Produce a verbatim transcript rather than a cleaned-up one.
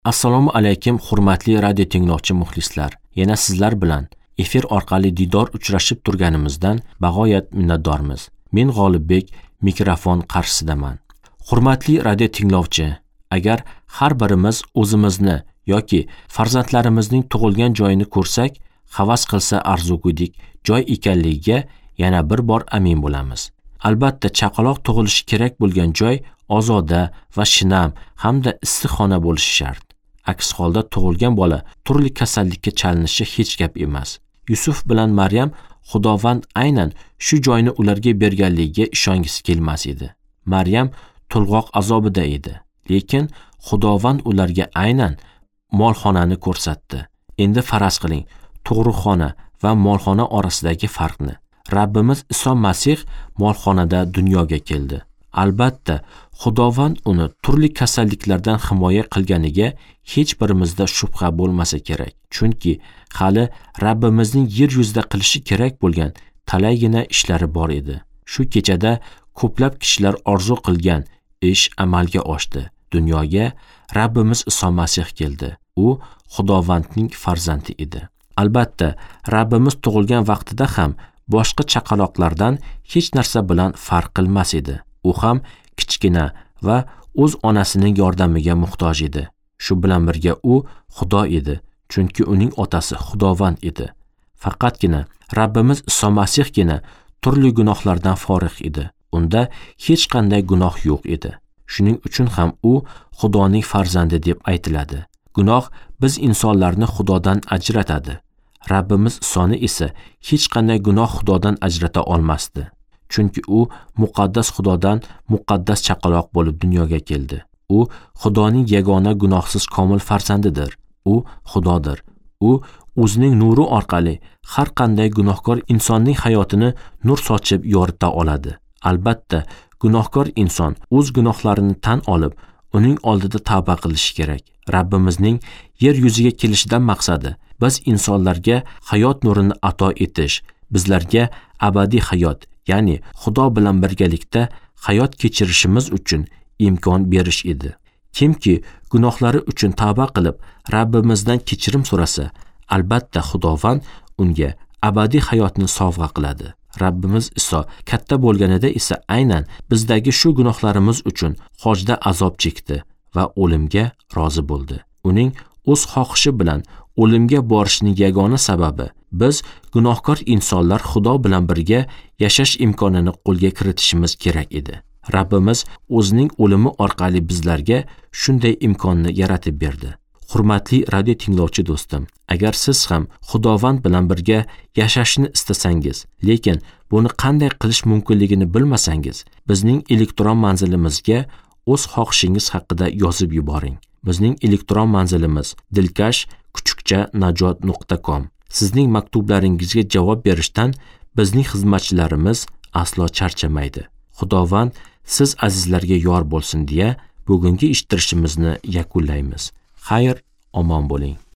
Assalomu alaykum hurmatli radio tinglovchi muxlislar. Yana sizlar bilan efir orqali diydor uchrashib turganimizdan bag'oyat minnatdormiz. Men G'olibbek mikrofon qarshisidaman. Hurmatli radio tinglovchi, agar har birimiz o'zimizni yoki farzandlarimizning tug'ilgan joyini ko'rsak, havas qilsa arzigulik joy ekanligiga yana bir bor amin bo'lamiz. Albatta, chaqaloq tug'ilishi kerak bo'lgan joy ozoda va shinam hamda issiqxona bo'lishi shart. Aks holda tug'ilgan bola turli kasallikka chalinishi hech gap emas. Yusuf bilan Maryam Xudovand aynan shu joyni ularga berganligiga ishongisi kelmas edi. Maryam to'lg'oq azobida edi, lekin Xudovand ularga aynan molxonani ko'rsatdi. Endi faraz qiling, tug'ruqxona va molxona orasidagi farqni. Rabbimiz Iso Masih molxonada dunyoga keldi. Albatta, Xudovand uni turli kasalliklardan himoya qilganiga hech birimizda shubha bo'lmasa kerak. Chunki hali Rabbimizning yer yuzida qilishi kerak bo'lgan talaygina ishlari bor edi. Shu kechada ko'plab kishilar orzu qilgan ish amalga oshdi. Dunyoga Rabbimiz Iso Masih keldi. U Xudovandning farzandi edi. Albatta, Rabbimiz tug'ilgan vaqtida ham boshqa chaqaloqlardan hech narsa bilan farq qilmas edi. U ham kichkina va o'z onasining yordamiga muhtoj edi. Shu bilan birga u Xudo edi, chunki uning otasi Xudovand edi. Faqatgina Rabbimiz Iso Masihgina turli gunohlardan forig' edi. Unda hech qanday gunoh yo'q edi. Shuning uchun ham u Xudoning farzandi deb aytiladi. Gunoh biz insonlarni Xudodan ajratadi. Rabbimiz Isoni esa hech qanday gunoh Xudodan ajrata olmasdi. Chunki u muqaddas Xudodan muqaddas chaqaloq bo'lib dunyoga keldi. U Xudoning yagona gunohsiz komil farzandidir. U Xudodir. U o'zining nuri orqali har qanday gunohkor insonning hayotini nur sochib yorita oladi. Albatta, gunohkor inson o'z gunohlarini tan olib, uning oldida tavba qilishi kerak. Rabbimizning yer yuziga kelishidan maqsadi biz insonlarga hayot nurini ato etish, bizlarga abadiy hayot, ya'ni Xudo bilan birgalikda hayot kechirishimiz uchun imkon berish edi. Kimki gunohlari uchun tavba qilib, Rabbimizdan kechirim so'rasa, albatta Xudovand unga abadiy hayotni sovg'a qiladi. Rabbimiz Iso katta bo'lganida esa aynan bizdagi shu gunohlarimiz uchun hojda azob chekdi va o'limga rozi bo'ldi. Uning o'z xohishi bilan o'limga borishining yagona sababi biz gunohkor insonlar Xudo bilan birga yashash imkonini qo'lga kiritishimiz kerak edi. Rabbimiz o'zining o'limi orqali bizlarga shunday imkonni yaratib berdi. Hurmatli radio tinglovchi do'stim, agar siz ham Xudovand bilan birga yashashni istasangiz, lekin buni qanday qilish mumkinligini bilmasangiz, bizning elektron manzilimizga o'z xohishingiz haqida yozib yuboring. Bizning elektron manzilimiz dilkash kuchukcha najot nuqta com. Sizning maktublaringizga javob berishdan bizning xizmatchilarimiz aslo charchamaydi. Xudovand siz azizlarga yor bo'lsin deya bugungi eshittirishimizni yakunlaymiz. Xayr, omon bo'ling.